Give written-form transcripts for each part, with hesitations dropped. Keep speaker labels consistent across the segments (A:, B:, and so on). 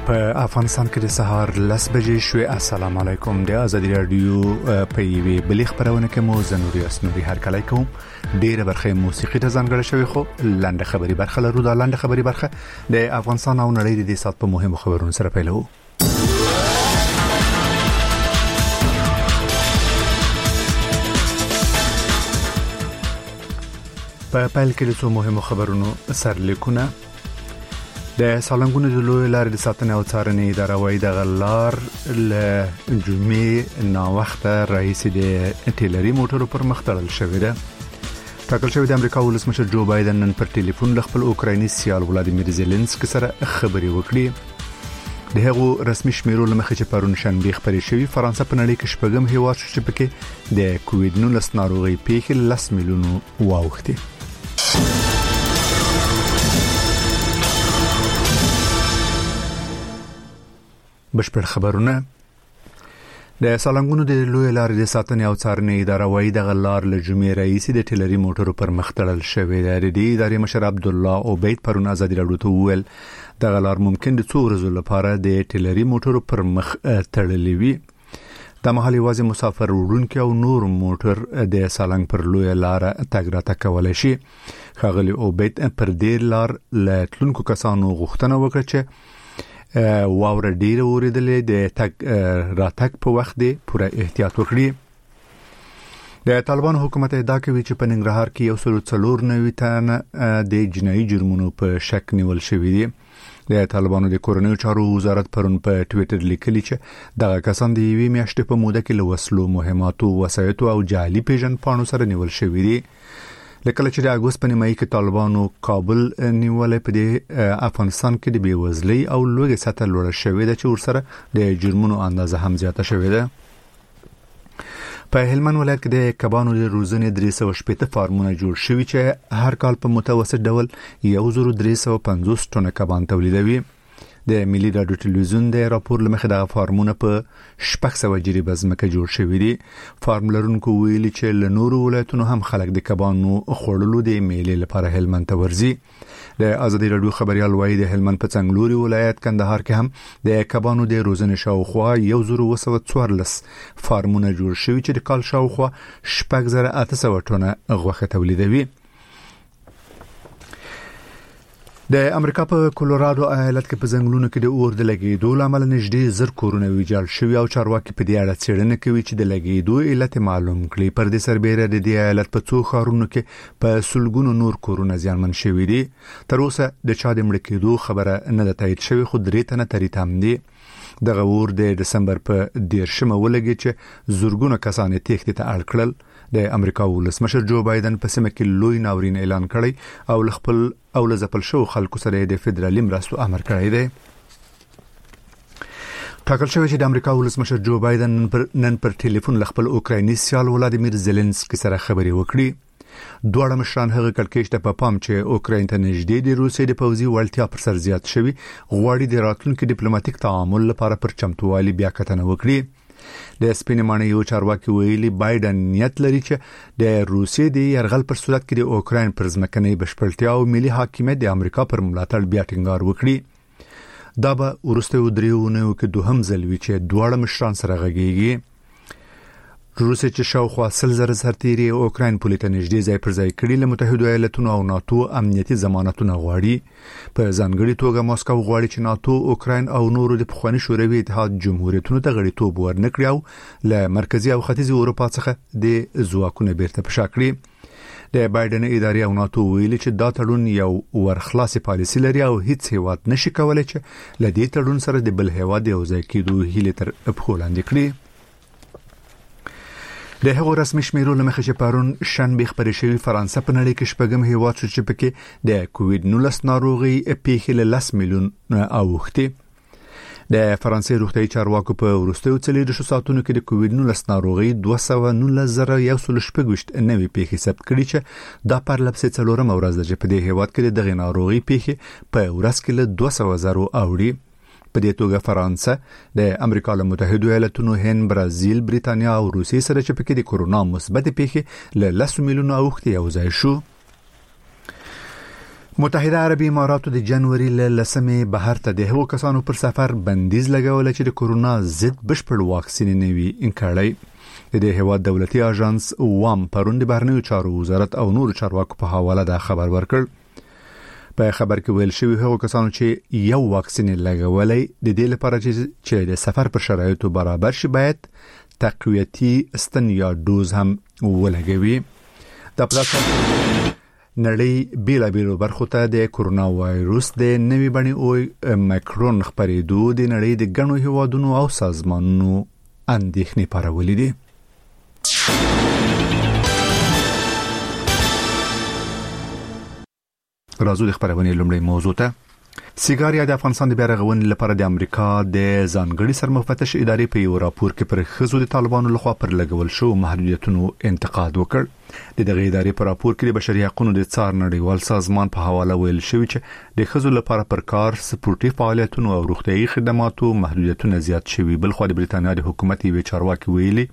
A: په افغانستان کې د سهار 10 بجې شوې. السلام علیکم. د ازادي رادیو په یوې بلې خبرونه کې مو زنوري اسنوري هر کله کوم ډیره برخه موسیقي ته ځانګړې شوی، خو لاندې خبري برخه لرو. دا لاندې خبري برخه د افغانستان او نړۍ د سات په مهمو خبرونو سره پیلو. په پیل کې د څو مهمو خبرونو سرلیکونه. د سالنګونو د لوی لارې د ساتنې او څارنې اداره وايي د غلار له جمعې نا وخت رئیس د ټیلري موټرو پر مخ تړل شوی دی. ټاکل شوی د امریکا ولسمشر جو بایدن نن پر ټلیفون له خپل اوکرایني سیال ولادیمیر زيلنسکي سره خبرې وکړي. د هغو رسمي شمیرو لمخې چې پرون شنبه خبرې شوې، فرانسه په نړۍ کې شپږم هیواد شو چې پکې د کووډ-19 ناروغي پیښې 10 میلیون واوښتي. بشپړ خبرونه. د سالنګونو د لوی لارې د ساتنې او څارنې اداره وايي د غلار له جمعې رئیس د ټیلري موټرو پر مخ تړل شوی دی. د ادارې مشر عبدالله عبید پرون ازادي رادیو ته وویل د غلار ممکن د څو ورځې لپاره د ټیلري موټرو پر مخ تړلې وي. د مهال یوازې مسافر وړونکي او نور موټر د سالنګ پر لوی لار تګ راتګ کولای شي. ښاغلي عبید پر دې لار له تلونکو کسانو غوښتنه وکړه چې واوره ډیره اوریدلې د تک راتک په وخت دی پوره احتیاط وکړي. د طالبان حکومت ادعا کوي چې په ننګرهار کې 194 تنه د جنایي جرمونو په شک نیول شوی دي. د طالبانو د کورنیو چارو وزارت پرون په ټوئیټر لیکلی چې دغه کسان د یوې میاشتې په موده کې له وسلو، مهماتو، وسایطو او جعلي پیژن پاڼو سره نیول شوی دي. لکه چې د اگست په نیمایي کې طالبانو کابل نیولې، په دې افغانستان کې د بیوزلۍ او لوږې سطح لوړه شوې ده چې ورسره د جرمونو اندازه هم زیاته شوې ده. په هلمند ولایت کې د کبانو د روزنې 380 فارمونه جوړ شوي چې هر کال په متوسط ډول 1350 ټنه کبان تولیدوي. د ملي رادیو ټلویزیون د راپور لمخې د فارمونه په 600 جریبه ځمکه جوړ شوی دي. فارم لرونکو ویلي چې له نورو ولایتونو هم خلک د کبانو خوړلو د میلې لپاره هلمند ته ورځي. د ازادي رادیو خبريال وایي د هلمند په څنګلوري ولایت کندهار کې هم د کبانو د روزنې شاوخوا 1214 فارمونه جوړ شوي چې د کال شاوخوا 6800 ټنه غوښه تولیدوي. د امریکا په کولورادو ایالت کې په ځنګلونو کې د اور د لګیدو لامل نږدې 1000 کورونه ویجاړ شوي او چارواکي په دې اړه څېړنه کوي چې د لګیدو علت معلوم کړي. پر دې سربېره د دې ایالت په څو ښارونو کې په سلګونو نور کورونه زیانمن شوي دي. تر اوسه د چا د مړ کېدو خبره نه ده تایید شوې، خو 3 تنه تریتام دي. دغه اور د دسمبر په 13 ولګي چې زورګونه کسان تېښتې ته اړ کړل. د امریکا ولسمشر جو بایدن په سیمه کې لوی ناورین اعلان کړی او خپل او لزپل شو خلکو سره د فدرالي مرستو امر کړی دی. ټاکل شوی چې د امریکا ولسمشر جو بایدن نن پر ټلیفون خپل اوکرایني سیال ولادیمیر زيلنسکي سره خبرې وکړي. دواړه مشران هغه کلکېشت په پام چې اوکراین ته نږدې د روسیې د پوځي وړتیا پر سر زیات شوی غواړي د راتلونکو ډیپلوماټیک تعامل لپاره پر چمتووالي بیا کتنه وکړي. د سپینمانه یو چارواکي ویلي بایدن نیت لري چې د روسیې د یرغل پر صورت کې د اوکراین پر ځمکنۍ بشپړتیا او ملي حاکمیت د امریکا پر ملاتړ بیا ټینګار وکړي. دا به وروسته دریونه کې دوهم ځل وي چې دواړه مشران سره غږیږي. روسیې چې شاوخوا 100,000 سرتیري اوکراین پولیس ته نږدې ځای پر ځای کړي، له متحده ایالاتونو او ناتو امنیتي ضمانتونه غواړي. په ځانګړي توګه ماسکو غواړي چې ناتو اوکراین او نورو د پخواني شوروي اتحاد جمهوریتونو ته غړیتوب ورنکړي او له مرکزی او ختیځي اروپا څخه د ځواکونو بیرته پشا کړي. د بایدن ادارې او ناتو ویلي چې دا تړون یو ورخلاصي پالیسي لري او هیڅ هیواد نشي کولای چې له دې تړون سره د بل هیواد یو ځای کېدو هیله تر پښو لاندې کړي. د هغو رسمي شمیرو لمخې چې پرون شنبه خبرې شوې، فرانسه په نړۍ کې شپږم هیواد شو چې پکې د کووډ-19 ناروغي پیښې له 10 میلیون اوښتي. د فرانسې روغتیايي چارواکو په وروستیو 40 ساعتونو کې د کووډ-19 ناروغي 219,026 نوې پیښې ثبت کړي چې دا پرلپسې څلورم ورځ ده چې په دې هیواد کې دغه ناروغي پیښې په ورځ کې له 200,000 اوړي. په دې توګه فرانسه د امریکا له متحده ایالاتونو، هند، برازیل، بریتانیا او روسیې سره چې پکې د کورونا مثبت پیښې له 10 میلیون اوښتي یو ځای شو. متحده عربي اماراتو د جنوري ل 10 بهر ته د هغو کسانو پر سفر بندیز لګول چې د کورونا ضد بشپړ واکسین نه وي انکړی د هیواد دولتي اژانس وام پروند بهرنیو چارو وزارت او نور چارواکو په حواله دا خبر ورکړ. په خبر کې ویل شوی هغو کسانو چې یو واکسین لګولای د دې لپاره چې د سفر پر شرایطو برابر شي باید تقویتی استن یا دوز هم ولګوي. د پلاټفارم نړۍ بیلابیلو برخو ته د کورونا وایروس د نوې بڼې او مایکرون خپرېدو د نړۍ د ګڼو هیوادونو او سازمانونو اندېښنې پارولې دي. راځو د خبرونې لومړی موضوع ته. سیګاریا د افغانستان د بیارغونې لپاره د امریکا د ځانګړي سرمفتش ادارې په یو راپور کې پر خزو د طالبانو لخوا پر لګول شو محدودیتونو انتقاد وکړ. د دغه ادارې په راپور کې د بشري حقوقو د څار نړیوال سازمان په حواله ویل شوی چې د خزو لپاره پر کار سپورتي فعالیتونو او روغتيایي خدماتو محدودیتونه زیات شوي. بل خو د بریتانیا د حکومت یو چارواکي ویلي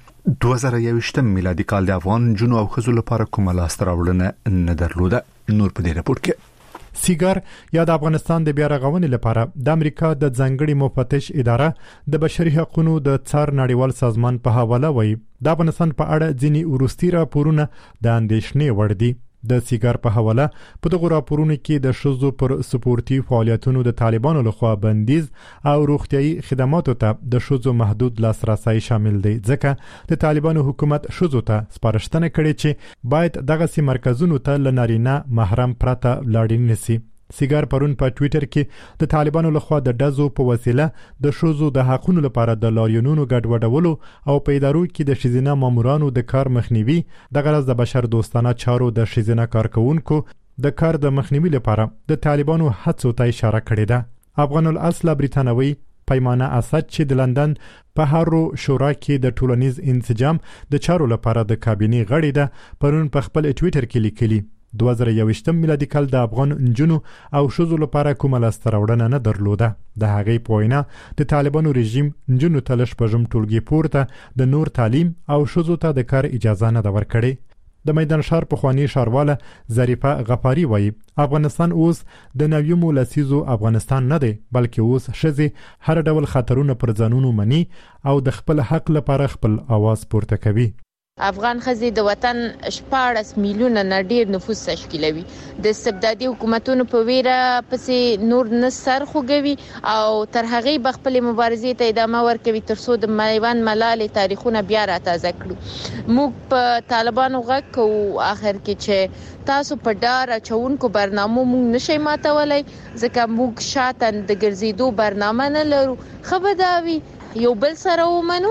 A: 2021 میلادي کال د افغان جنو او خزو لپاره کومه لاس راوړنه نه درلوده. نور په دې راپور کې
B: سیګار یا د افغانستان د بیارغونې لپاره د امریکا د ځانګړي مفتش اداره د بشري حقوقو د څار نړیوال سازمان په حواله وایي د افغانستان په اړه ځینی ورستي راپورونه د اندېښنې وړ دي. د سیګار په حواله په دغه راپورونو کې د شذو پر سپورتي فعالیتونو د طالبانو لخوا بندیز او روغتيایي خدماتو ته د شذو محدود لاسرسي شامل دي. ځکه د طالبانو حکومت شذو ته سپارښتنه کړې چې باید دغه سي مرکزونو ته لنارینه محرم پرته لاړ نشي. سیګار پرون په ټوئیټر کې د طالبانو لخوا د دزو په وسیله د شوزو د حقونو لپاره د لاریونونو ګډوډولو او په ادارو کې د شیزینه مامورانو د کار مخنیوي د غرض د بشر دوستانه چارو د شیزینه کارکونکو د کار د مخنیوي لپاره د طالبانو هڅو ته اشاره کړې ده. افغان الاصل بریتانوي پیمانه اسد چې د لندن په هارو شورا کې د ټولنیز انسجام د چارو لپاره د کابینې غړی ده پرون په خپل ټوئیټر کې لیکلي 2021 میلادي کال د افغان انجونو او شذو لپاره کومه لاسته راوړنه نه درلوده. د هغې په وینا د طالبانو رژیم انجونو ته له شپږم ټولګي پورته د نور تعلیم او شذو ته د کار اجازه نه ده ورکړې. د میدان شهر پخوانی ښارواله ظریفه غفاری وایي افغانستان اوس د نویمو لسیزو افغانستان نه دی بلکې اوس ښځې هر ډول خطرونه پر ځانونو مني او د خپل حق لپاره خپل आवाज پورته کوي.
C: افغان ښځې د وطن 14 میلیونه نه ډیر نفوس تشکیلوي. د استبدادي حکومتونو په ویره پسې نور نه سر خوږوي او تر هغې به خپل مبارزې ته ادامه ورکوي ترڅو د میوند ملالې تاریخونه بیا راتازه کړو. موږ په طالبانو غږ کوو اخر کې چې تاسو په ډار اچونکو برنامو موږ نشئ ماتولای ځکه موږ شاته د ګرځېدو برنامه نه لرو. خبرداوي یو بل سره ومنو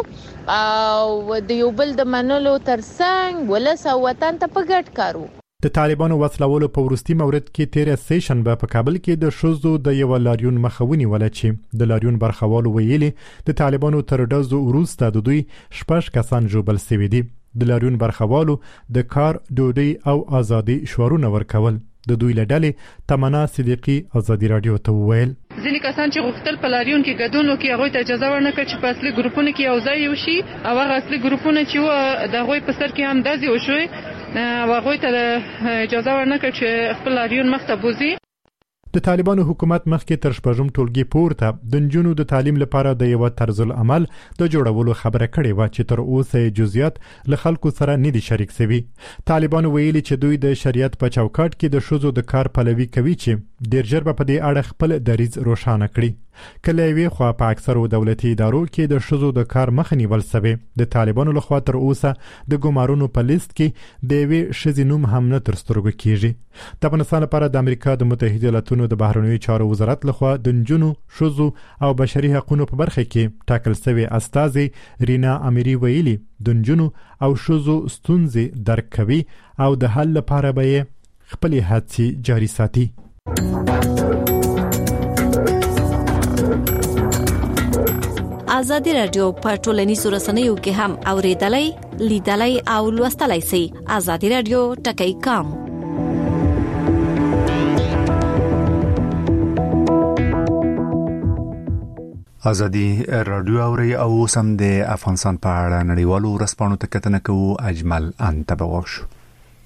C: او د یو بل د منلو ترڅنګ ولس او وطن ته په ګډ کارو.
B: د طالبانو وسلولو په ورستي مورد کې تیر سیشن په کابل کې د شوزو د یو لاریون مخاوني ولا چې د لاریون برخوالو ویلي د طالبانو تر ډزو وروسته د دوی شپږ کسان جوړل شوي دي. د لاریون برخوالو د کار ډوډۍ او ازادي شعارونه ورکول. د دوی له ډلې تمنا صدیقی ازادي رادیو ته وویل
D: ځینې کسان چې غوښتل په لاریون کې ګډون وکړي هغوی ته اجازه ورنکړه چې په اصلي ګروپونو کې یو ځای وشي او هغه اصلي ګروپونه چې و د هغوی په سر کې هم ډزې وشوې او هغوی ته اجازه ورنکړه چې خپل لاریون مخته بوځي.
B: د طالبانو حکومت مخکې تر شپږم ټولګي پورته د نجونو د تعلیم لپاره د یو طرز العمل د جوړولو خبره کړې و چې تر اوسه جزئیات له خلکو سره نه دي شریک شوي. طالبانو ویلي چې دوی د شریعت په چوکاټ کې د شذو د کار پلوي کوي چې ډیر ژر په دې اړه خپل دریځ روښانه کړي. کله وی خو په اکثرو دولتي ادارو کې د شذو د کار مخ نیول شوی. د طالبانو لخوا تر اوسه د ګمارونو په لیست کې د وی شذینوم هم نه تر سترګو کیږي. د افغانستان لپاره د امریکا د متحده ایالاتونو د بهرنیو چارو وزارت لخوا د نجونو شذو او بشري حقوقو په برخه کې ټاکل شوی استاذي رینا امیری ویلي د نجونو او شذو ستونزې درک کوي او د حل لپاره به خپل هڅې جاري ساتي.
E: آزادی رادیو په ټولنیزو رسنیو کې هم اوریدلای، لیدلای او لوستلای شئ. آزادی رادیو ټکی کام.
A: آزادی رادیو اوري او سم د افغانستان په اړه نړیوالو ورځپاڼو ته کتنه کوو. اجمل انتبه وښو.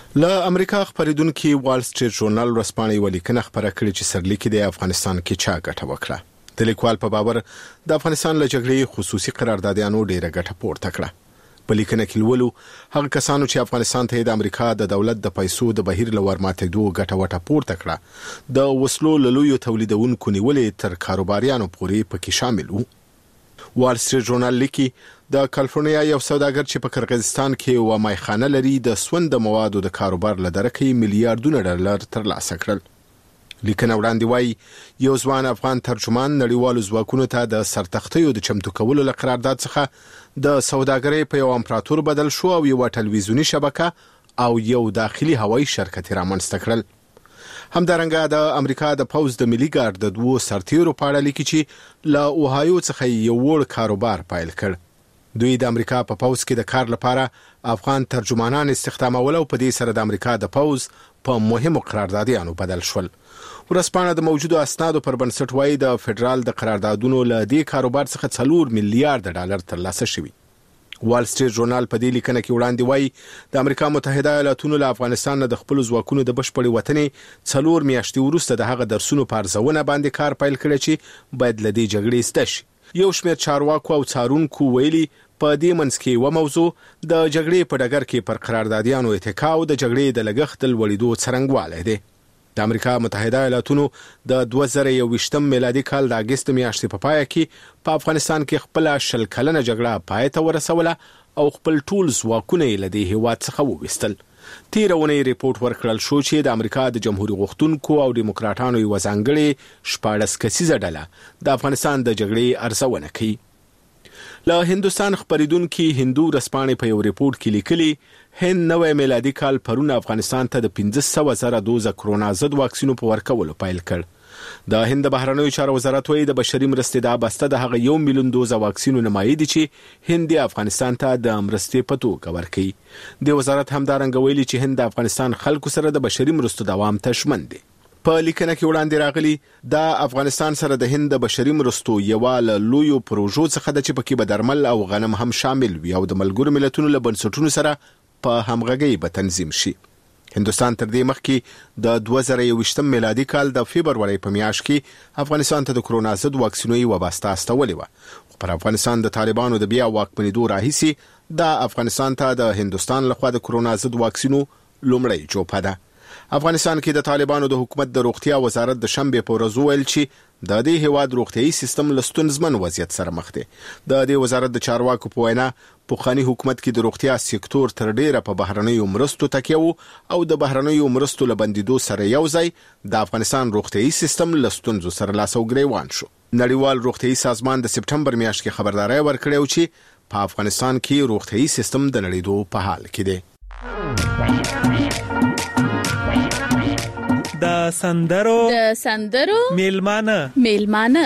F: له امریکا خبرېدونکو وال سټریټ ژورنال ورځپاڼې ولیکنه خبره کړې چې سرلیک د افغانستان کې چا ګټه وکړه. د لیکوال په باور د افغانستان له جګړې خصوصي قراردادیانو ډیره ګټه پورته کړه. په لیکنه کې ولولو هغه کسانو چې افغانستان ته د امریکا د دولت د پیسو د بهیر لور ماتېدو ګټه وټه پورته کړه د وسلو لویو تولیدونکو نیولې تر کاروباریانو پورې پکې شامل وو. وال سټریټ ژورنال لیکي د کالیفورنیا یو سوداګر چې په قرغیزستان کې و مایخانه لري د سوند موادو د کاروبار لدرکې میلیارډونه ډالر ترلاسه کړل. لیکنه وړاندې وایي یو ځوان افغان ترجمان نړیوالو ځواکونو ته د سرتختیو د چمتو کولو له قرارداد څخه د سوداګرۍ په یو امپراتور بدل شو او یو ټلویزیونی شبکه او یو داخلي هوایي شرکت رامنځته کړل. همدارنګه د امریکا د پوز د ملي ګارد د دوه سرتیرو په اړه لیکي چې له اوهایو څخه یو وړ کاروبار پایل کړ. دوی د امریکا په پوز کې د کار لپاره افغان ترجمانان استخدامول او په دې سره د امریکا د پوز په مهمو قراردادیانو بدل شول. ورځپاڼه د موجودو اسنادو پر بنسټ وایي د فدرال د قراردادونو له دې کاروبار څخه 4 میلیارډ ډالر ترلاسه شوي. وال سټریټ ژورنال په دې لیکنه کې وړاندې وایي د امریکا متحده ایالاتونو له افغانستان نه د خپل ځواکونو د بشپړې وطنې 4 میاشتې وروسته د هغه درسونو په ارزونه باندې کار پیل کړی چې باید له دې جګړې ستړي شي. یو شمېر چارواکو او څارونکو ویلي په دې منځ کې و موضوع د جګړې په ډګر کې پر قراردادیانو اتکا او د جګړې د لګښت لوړېدو څرنګوالی دی. د امریکا متحده ایالاتونو د 2021 میلادي کال د اگست میاشتې په پای کې په افغانستان کې خپل 10 کلنه جګړه پای ته ورسوله او خپل ټول ځواکونه یې له دې هیواد څخه وویستل. تیرونه ریپورت ورکړل شو چې د امریکا د جمهوریت غوښتونکو او دیموکراتانو یو ځانګړي 14 کسیزه ډله د افغانستان د جګړې ارزونه کوي. له هندستان خبرېدونکو هندو رسپانې په یو ریپورت کې لیکلي هند نوې میلادي کال پرون افغانستان ته د 15,000 دوزه کرونا ضد واکسینو په ورکولو پیل کړ. د هند بهرنیو چارو وزارت وایي د بشري مرستې د بسته د هغه 1 میلیون دوزه واکسینو نمایندې چې هند افغانستان ته د مرستې په توګه ورکړي. د وزارت همدارنګه ویلي چې هند افغانستان خلکو سره د بشري مرستو دوام ته ژمن دي. په لیکنه کې وړاندې راغلي د افغانستان سره د هند د بشري مرستو یو له لویو پروژو څخه د چې پکې به درمل او غنم هم شامل وي او د ملګرو ملتونو له بنسټونو سره په همغږۍ به تنظیم شي. هندستان تر دې مخکې د 2021 میلادي کال د فبرवरी په میاشت کې افغانستان ته د کرونا ضد واکسینو یو واسطه استولې و. خو پر افغانستان د طالبانو د بیا واکمنېدو راهیسي د افغانستان ته د هندستان لخوا د کرونا ضد واکسینو لومړی جوپه ده. افغانستان کې د طالبانو د حکومت د روغتیا وزارت د شنبه په ورځ ویل چې د دې هیواد روغتيایي سیستم له ستونزمن وضعیت سره مخ دی. د دې وزارت د چارواکو په وینا پوخانی حکومت کې د روغتیا سکتور تر ډیره په بهرنیو مرستو تکیه او د بهرنیو مرستو له بندیدو سره یو ځای د افغانستان روغتيایي سیستم له ستونزو سره لاس او ګریوان شو. نړیوال روغتيایي سازمان د سپټمبر میاشت کې خبرداري ورکړې چې په افغانستان کې روغتيایي سیستم د نړیدو په حال کې دی.
G: د سندرو میلمانه